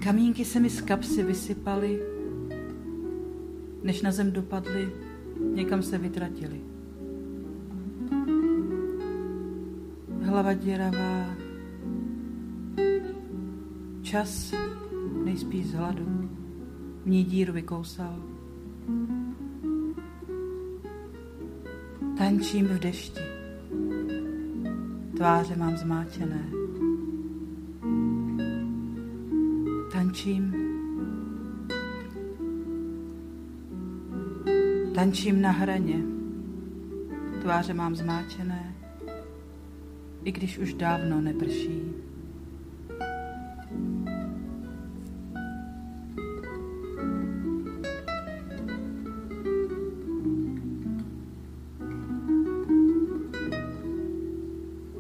Kamínky se mi z kapsy vysypaly, než na zem dopadly, někam se vytratily. Hlava děravá, čas nejspíš z hladu, v ní díru vykousal. Tančím v dešti, tváře mám zmáčené. Tančím na hraně, tváře mám zmáčené, i když už dávno neprší.